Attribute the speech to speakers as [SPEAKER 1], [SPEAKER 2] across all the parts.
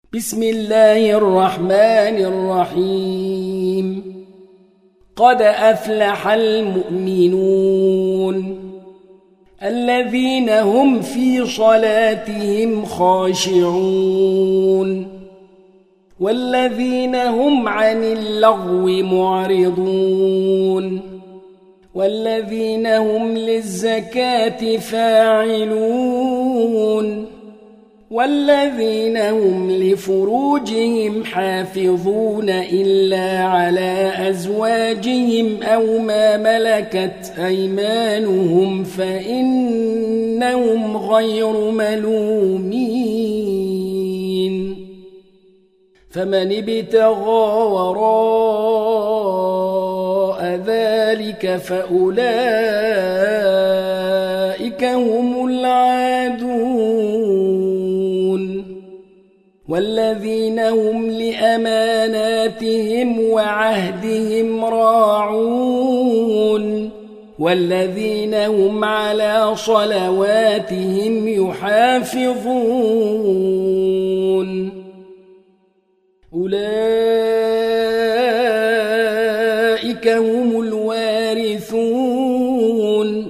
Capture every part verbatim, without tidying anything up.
[SPEAKER 1] بسم الله الرحمن الرحيم. قد أفلح المؤمنون الذين هم في صلاتهم خاشعون والذين هم عن اللغو معرضون والذين هم للزكاة فاعلون والذين هم لفروجهم حافظون إلا على أزواجهم أو ما ملكت أيمانهم فإنهم غير ملومين. فمن ابتغى وراء ذلك فأولئك هم العادون والذين هم لأماناتهم وعهدهم راعون والذين هم على صلواتهم يحافظون. أولئك هم الوارثون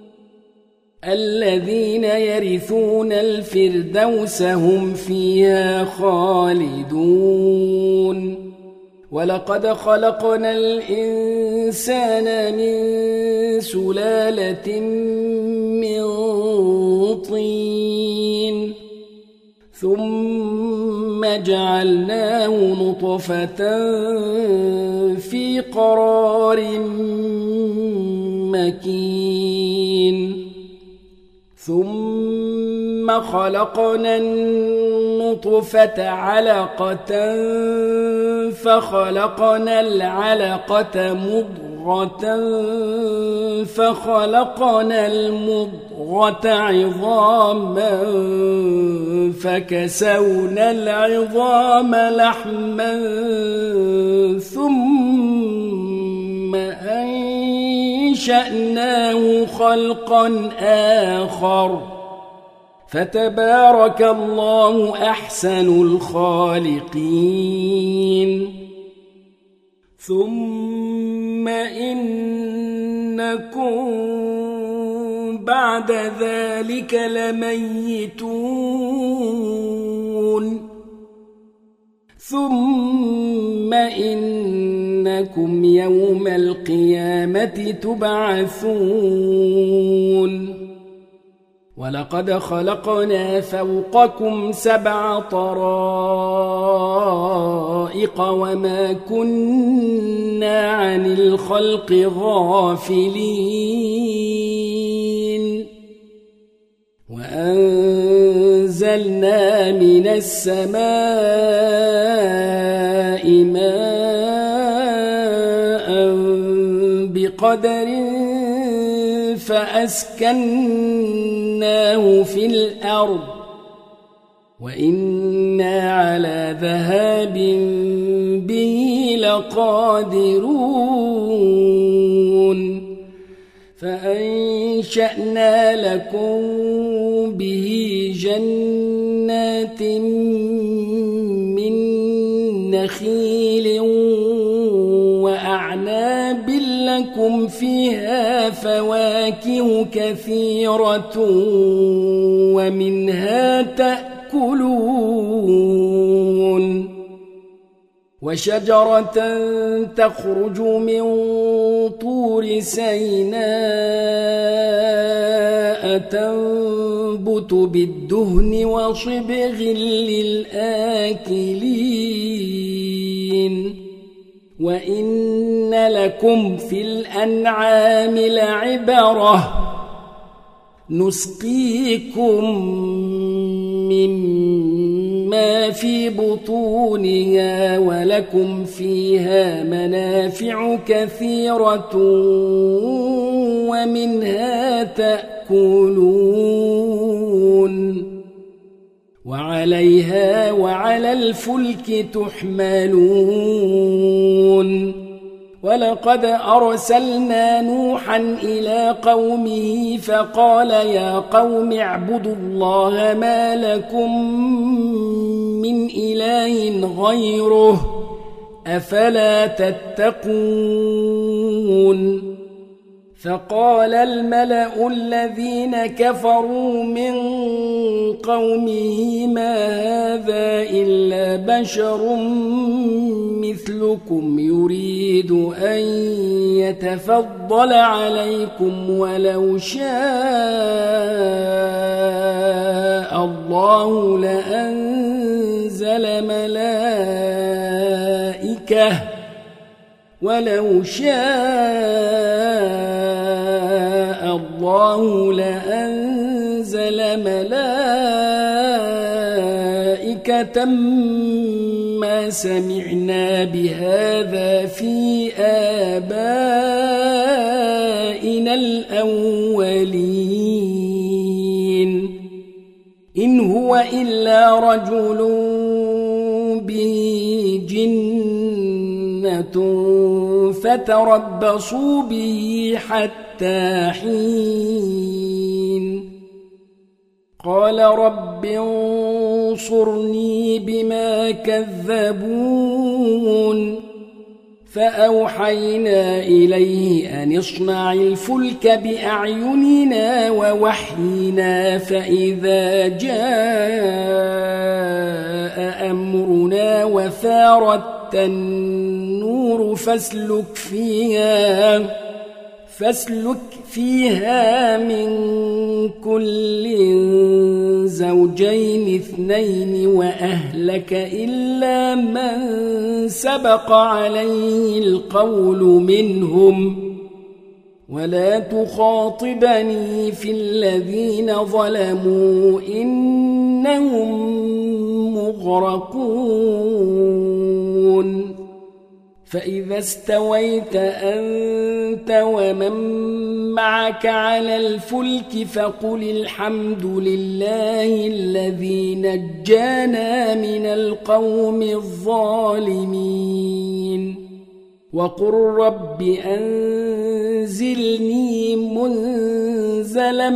[SPEAKER 1] الذين يرثون الفردوس هم فيها خالدون. ولقد خلقنا الإنسان من سلالة من طين ثم جعلناه نطفة في قرار مكين ثم خلقنا النطفة علقة فخلقنا العلقة مضغة فخلقنا المضغة عظاما فكسونا العظام لحما ثم أنشأناه خلقا آخر فتبارك الله أحسن الخالقين. ثم إنكم بعد ذلك لميتون ثم إنكم يوم القيامة تبعثون. ولقد خلقنا فوقكم سبع طرائق وما كنا عن الخلق غافلين وأنزلنا من السماء ماء بقدر فأسكناه في الأرض وإنا على ذهاب به لقادرون. فأنشأنا لكم به جنات من نخيل وأعناب لكم فيها فواكه كثيرة ومنها تأكلون وشجرة تخرج من طور سيناء تنبت بالدهن وصبغ للآكلين وإن لكم في الأنعام لعبرة نسقيكم مما في بطونها ولكم فيها منافع كثيرة ومنها تأكلون وعليها وعلى الفلك تحملون. ولقد أرسلنا نوحا إلى قومه فقال يا قوم اعبدوا الله ما لكم من إله غيره أفلا تتقون فقال الملأ الذين كفروا من قومه ما هذا إلا بشر مثلكم يريد أن يتفضل عليكم ولو شاء الله لأنزل ملائكة ولو شاء الله لأنزل ملائكة ما سمعنا بهذا في آبائنا الأولين إن هو إلا رجل به جنة فتربصوا به حتى حين قال رب انصرني بما كذبون فأوحينا إليه أن اصنع الفلك بأعيننا ووحينا فإذا جاء أمرنا وفارت النور فاسلك فيها فاسلك فيها من كل زوجين اثنين وأهلك إلا من سبق عليه القول منهم ولا تخاطبني في الذين ظلموا إنهم مغرقون فإذا استويت أنت ومن معك على الفلك فقل الحمد لله الذي نجانا من القوم الظالمين وقل رب أنزلني منزلا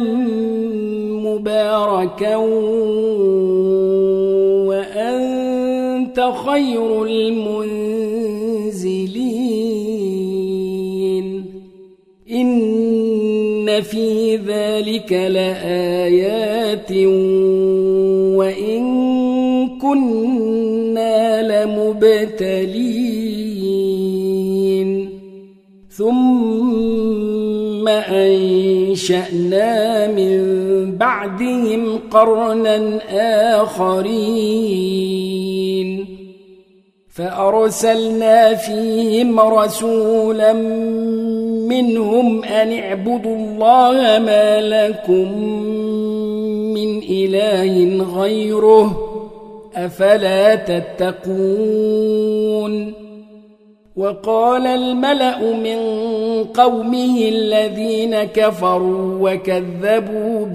[SPEAKER 1] مباركا وأنت خير المنزلين إن في ذلك لآيات وإن كنا لمبتلين ثم أنشأنا من بعدهم قرنا آخرين فأرسلنا فيهم رسولا منهم أن اعبدوا الله ما لكم من إله غيره أفلا تتقون وقال الملأ من قومه الذين كفروا وكذبوا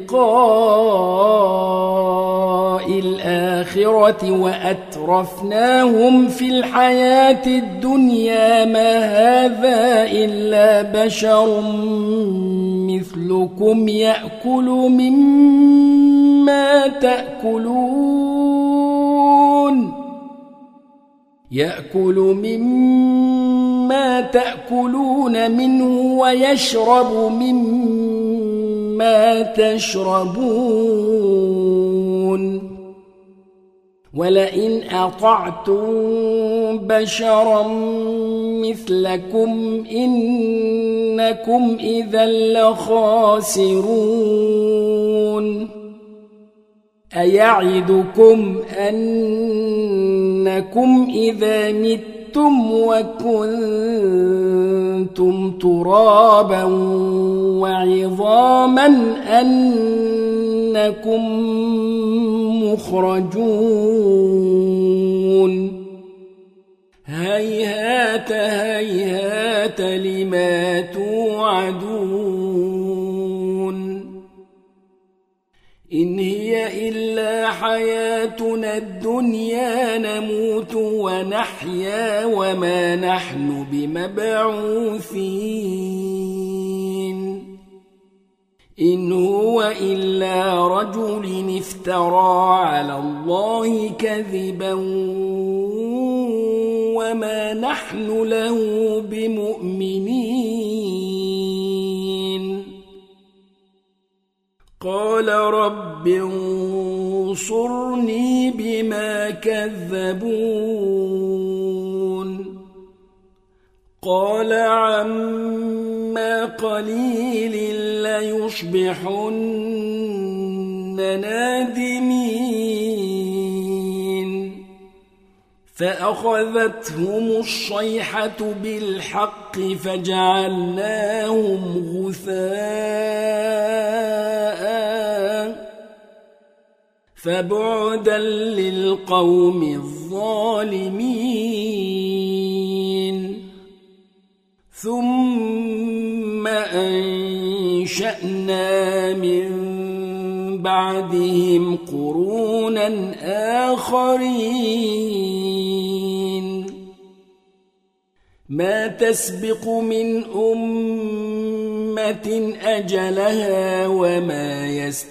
[SPEAKER 1] بلقاء الآخرة وأترفناهم في الحياة الدنيا ما هذا إلا بشر مثلكم يأكل مما تأكلون يأكل مما تأكلون منه ويشرب مما تشربون ولئن أطعتم بشرا مثلكم إنكم إذا لخاسرون أيعدكم أنكم إذا متم وكنتم ترابا وعظاما أنكم مخرجون هيهات هيهات لما توعدون إن هي إلا حياتنا الدنيا نموت ونحيا وما نحن بمبعوثين إن هو إلا رجل افترى على الله كذبا وما نحن له بمؤمنين قال رب انصرني بما كذبون قال عما قليل ليصبحن نادمين فأخذتهم الصيحة بالحق فجعلناهم غثاء فبعدا للقوم الظالمين ثم أنشأنا من بعدهم قرونا آخرين ما تسبق من أمة أجلها وما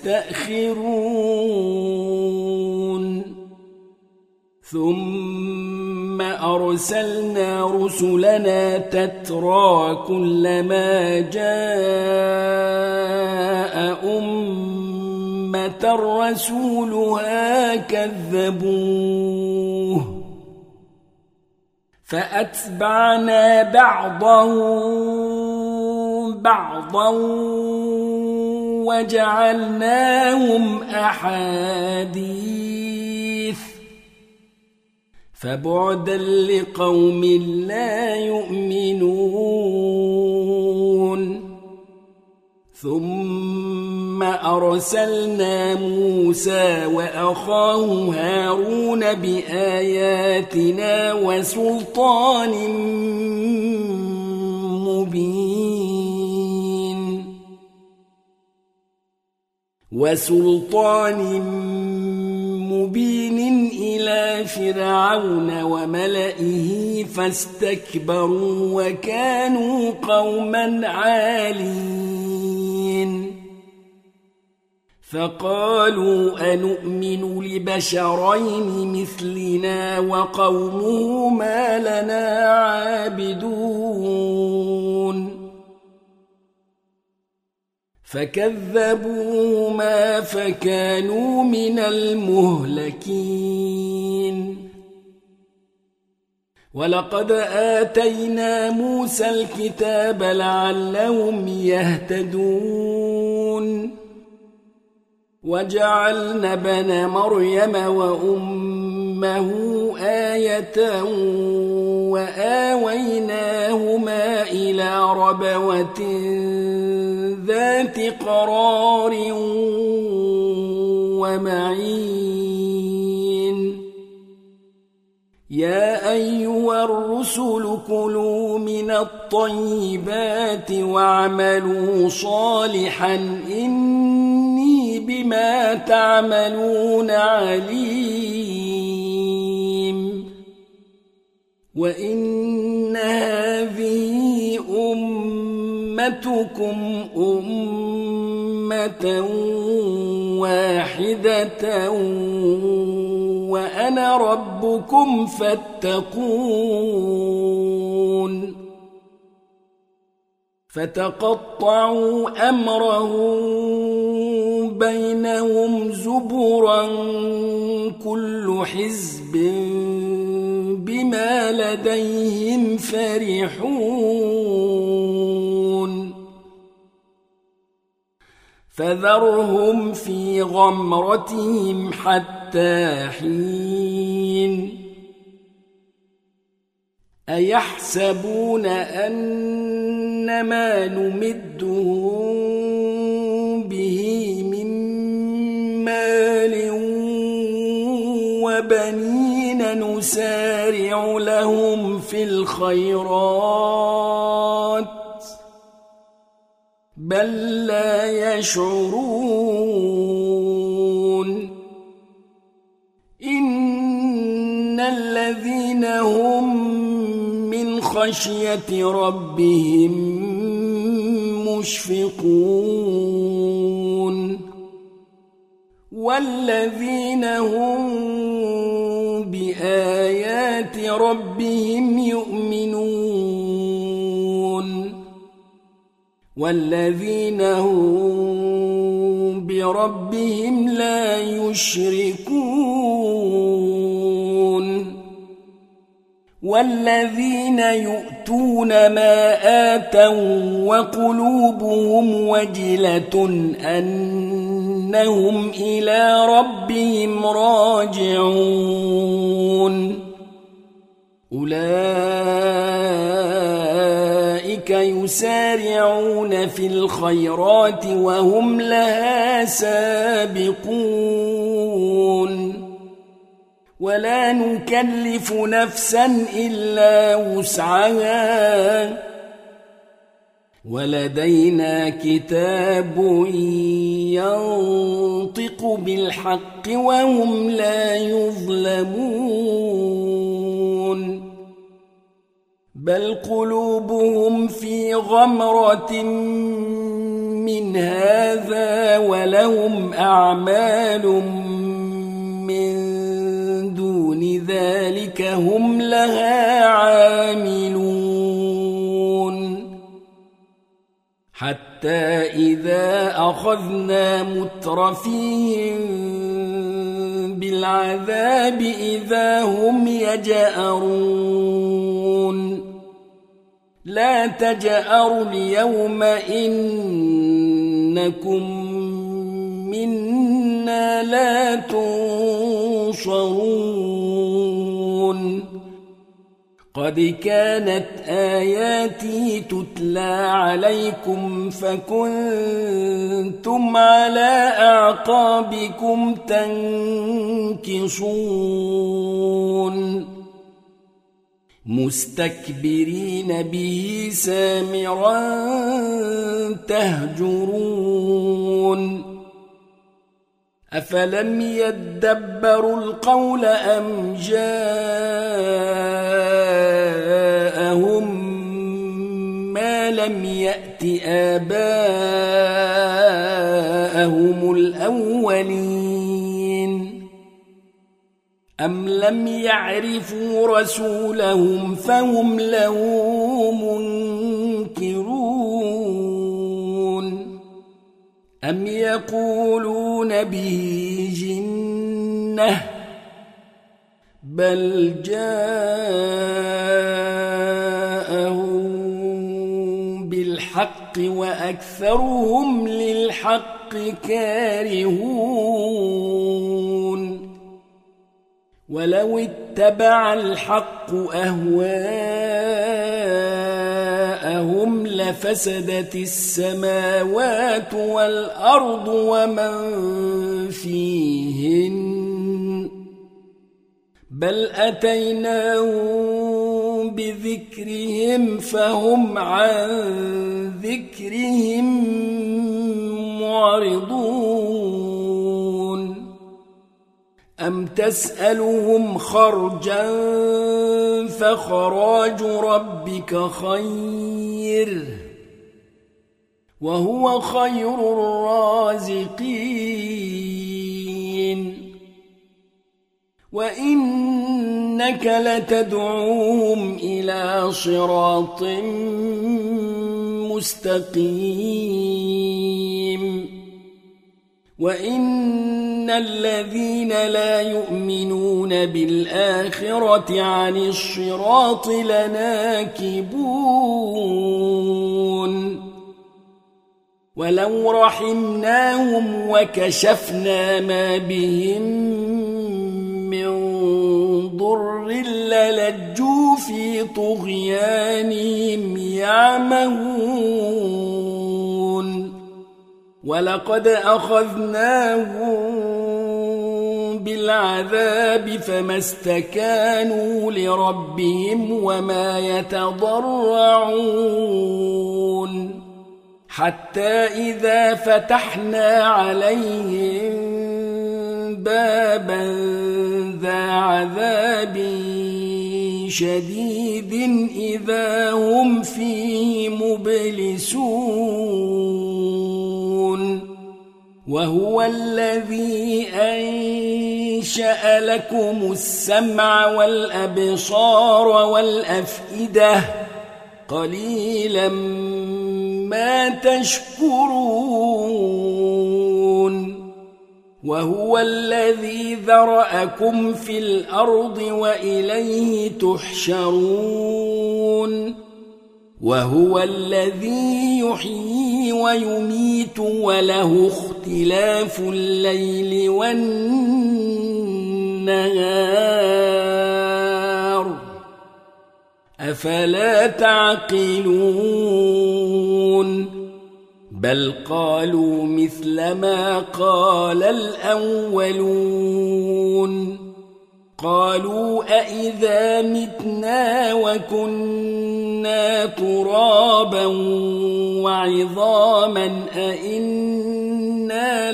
[SPEAKER 1] يستأخرون ثم أرسلنا رسلنا تترى كلما جاء أمة رسولها كذبوه فأتبعنا بعضهم بعضا وجعلناهم أحاديث فبعدا لقوم لا يؤمنون ثم أرسلنا موسى وأخاه هارون بآياتنا وسلطان مبين وسلطان مبين إلى فرعون وملئه فاستكبروا وكانوا قوما عالين فقالوا أنؤمن لبشرين مثلنا وقومهما لنا عابدون فكذبوهما فكانوا من المهلكين ولقد آتينا موسى الكتاب لعلهم يهتدون وجعلنا ابن مريم وأمه آية وآويناهما إلى ربوة ذات قرار ومعين يا أيها الرسل كلوا من الطيبات واعملوا صالحا إني بما تعملون عليم وإن هذه أمتكم أمة واحدة وأنا ربكم فاتقون فتقطعوا أمرهم بينهم زبرا كل حزب بما لديهم فرحون فذرهم في غمرتهم حتى حين أيحسبون أن ما نمدهم به من مال وبنين نسارع لهم في الخيرات بل لا يشعرون إن الذين هم من خشية ربهم مشفقون والذين هم بآيات ربهم يؤمنون والذين هم بربهم لا يشركون والذين يؤتون ما آتوا وقلوبهم وجلة أنهم إلى ربهم راجعون أولئك يسارعون في الخيرات وهم لها سابقون ولا نكلف نفسا إلا وسعها ولدينا كتاب ينطق بالحق وهم لا يظلمون بل قلوبهم في غمرة من هذا ولهم أعمال من دون ذلك هم لها عاملون حتى إذا أخذنا مترفيهم بالعذاب إذا هم يجأرون لا تجأروا اليوم إنكم منا لا تنصرون قد كانت آياتي تتلى عليكم فكنتم على أعقابكم تنكصون مستكبرين به سامرا تهجرون أفلم يدبروا القول أم جاءهم ما لم يأت آباءهم الأولين أم لم يعرفوا رسولهم فهم له منكرون أم يقولون به جنة بل جاءهم بالحق وأكثرهم للحق كارهون ولو اتبع الحق أهواءهم لفسدت السماوات والأرض ومن فيهن بل أتيناهم بذكرهم فهم عن ذكرهم معرضون أم تسألهم خرجا فخراج ربك خير وهو خير الرازقين وإنك لتدعوهم إلى صراط مستقيم وإن الذين لا يؤمنون بالآخرة عن الصراط لناكبون ولو رحمناهم وكشفنا ما بهم من ضر للجوا في طغيانهم يعمهون ولقد أخذناهم بالعذاب فما استكانوا لربهم وما يتضرعون حتى إذا فتحنا عليهم بابا ذا عذاب شديد إذا هم فيه مبلسون وهو الذي أنشأ لكم السمع والأبصار والأفئدة قليلا ما تشكرون وهو الذي ذرأكم في الأرض وإليه تحشرون وهو الذي يحيي ويميت وله اختلاف الليل والنهار أفلا تعقلون بل قالوا مثل ما قال الأولون قالوا أإذا متنا وكنا ترابا وعظاما أإنا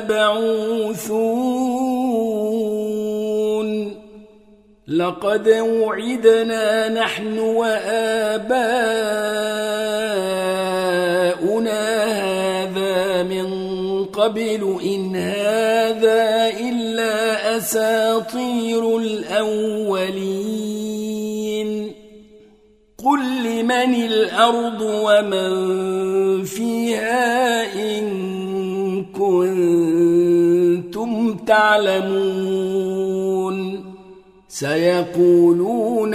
[SPEAKER 1] لمبعوثون لقد وعدنا نحن وآباؤنا هذا من قبل إن هذا إلا أساطير الأولين قل لمن الأرض ومن فيها إن كنتم تعلمون سيقولون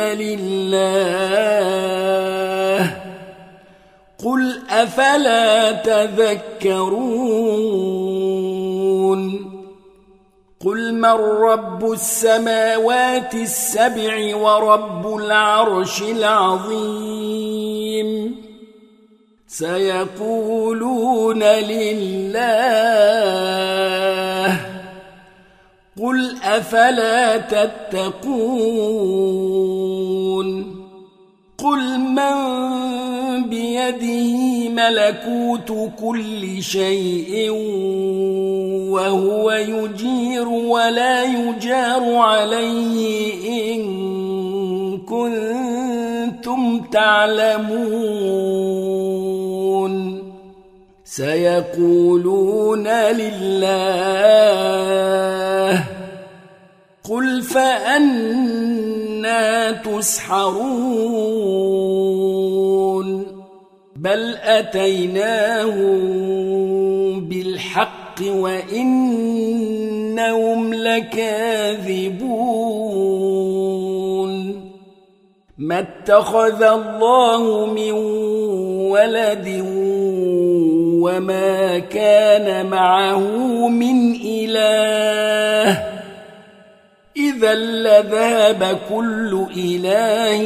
[SPEAKER 1] لله قل أفلا تذكرون قل من رب السماوات السبع ورب العرش العظيم سيقولون لله قل أفلا تتقون قل من بيده ملكوت كل شيء وهو يجير ولا يجار عليه إن كنتم تعلمون سيقولون لله قل فأنا تسحرون بل أتيناهم بالحق وإنهم لكاذبون ما اتخذ الله من ولد وما كان معه من إله إذا لذهب كل إله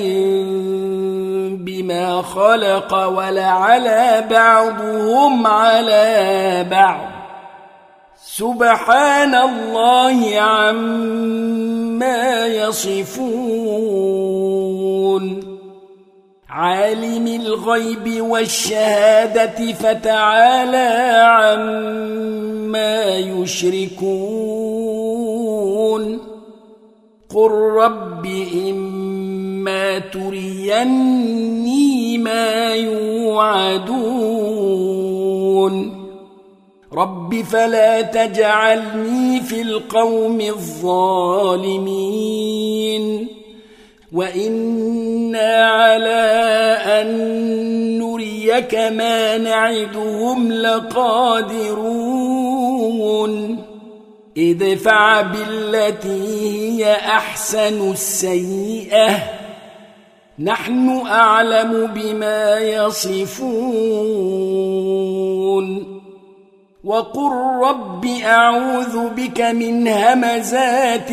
[SPEAKER 1] بما خلق ولعلى بعضهم على بعض سبحان الله عما يصفون عالم الغيب والشهادة فتعالى عما يشركون قل رب إما تريني ما يوعدون رب فلا تجعلني في القوم الظالمين وإنا على أن نريك ما نعدهم لقادرون ادفع بالتي هي أحسن السيئة نحن أعلم بما يصفون وقل رب أعوذ بك من همزات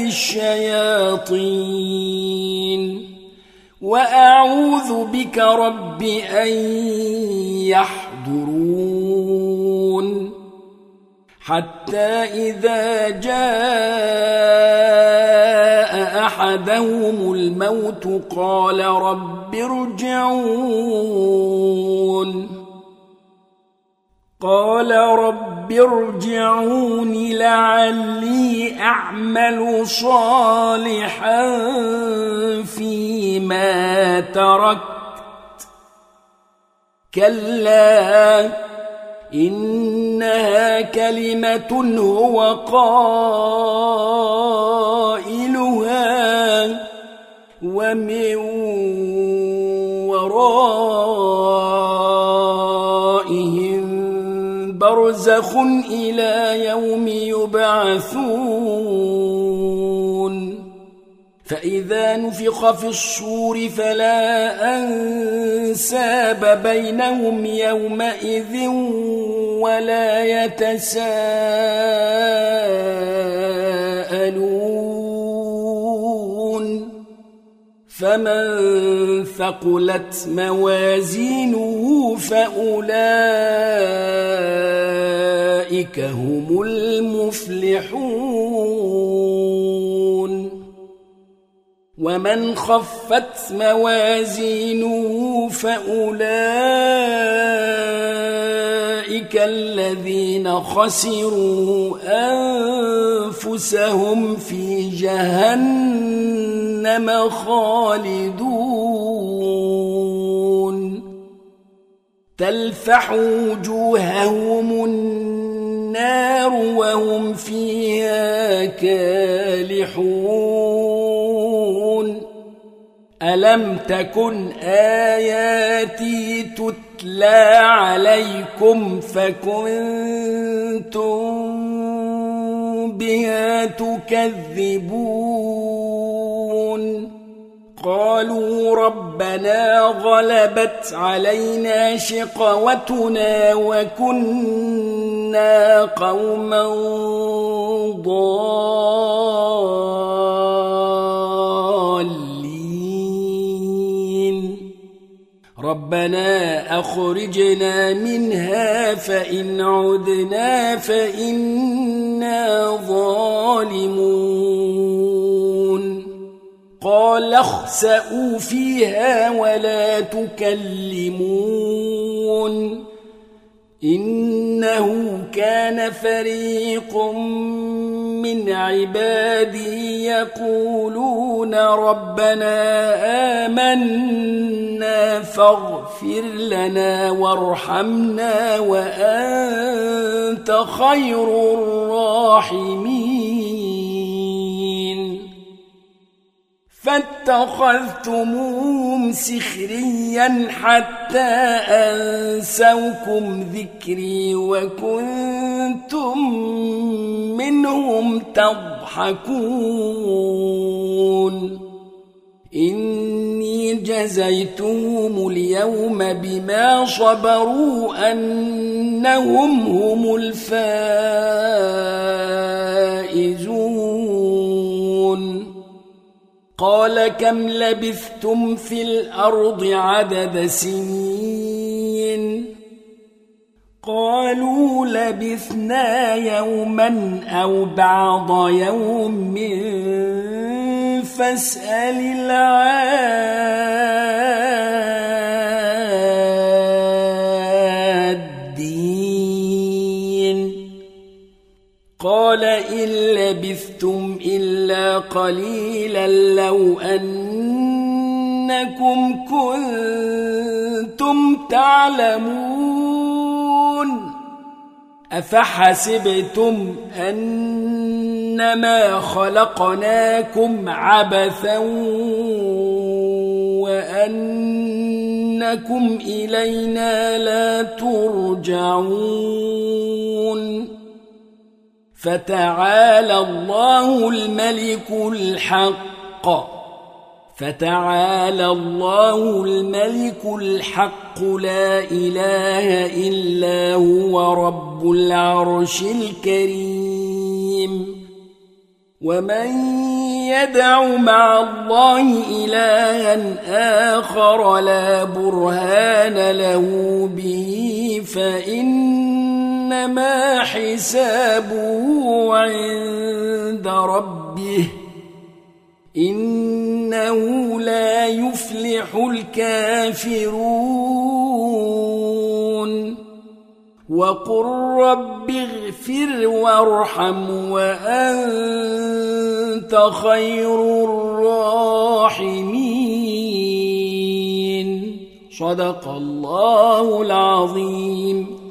[SPEAKER 1] الشياطين وأعوذ بك رب أن يحضرون حتى إذا جاء أحدهم الموت قال رب ارجعون قال رب ارجعون لعلي أعمل صالحا فيما ما تركت كلا إنها كلمة هو قائلها ومن ورائهم برزخ إلى يوم يبعثون فإذا نفخ في الصور فلا أنساب بينهم يومئذ ولا يتساءلون فمن ثقلت موازينه فأولئك هم المفلحون ومن خفت موازينه فأولئك الذين خسروا أنفسهم في جهنم خالدون تلفح وجوههم النار وهم فيها كالحون ألم تكن آياتي تتلى عليكم فكنتم بها تكذبون قالوا ربنا غلبت علينا شقوتنا وكنا قوما ضالين ربنا أخرجنا منها فإن عدنا فإنا ظالمون قال اخسئوا فيها ولا تكلمون إنه كان فريق من عبادي يقولون ربنا آمنا فاغفر لنا وارحمنا وأنت خير الراحمين فاتخذتموهم سخريا حتى أنسوكم ذكري وكنتم منهم تضحكون إني جزيتهم اليوم بما صبروا أنهم هم الفائزون قال كم لبثتم في الأرض عدد سنين قالوا لبثنا يوما أو بعض يوم فاسأل العادين قال إن لبثتم إلا قليلا لو أنكم كنتم تعلمون أفحسبتم أنما خلقناكم عبثا وأنكم إلينا لا ترجعون فتعالى الله الملك الحق فتعالى الله الملك الحق لا إله إلا هو رب العرش الكريم ومن يدع مع الله إلها آخر لا برهان له به فإنما حسابه عند ربه إنه لا يفلح الكافرون وقل رب اغفر وارحم وأنت خير الراحمين صدق الله العظيم.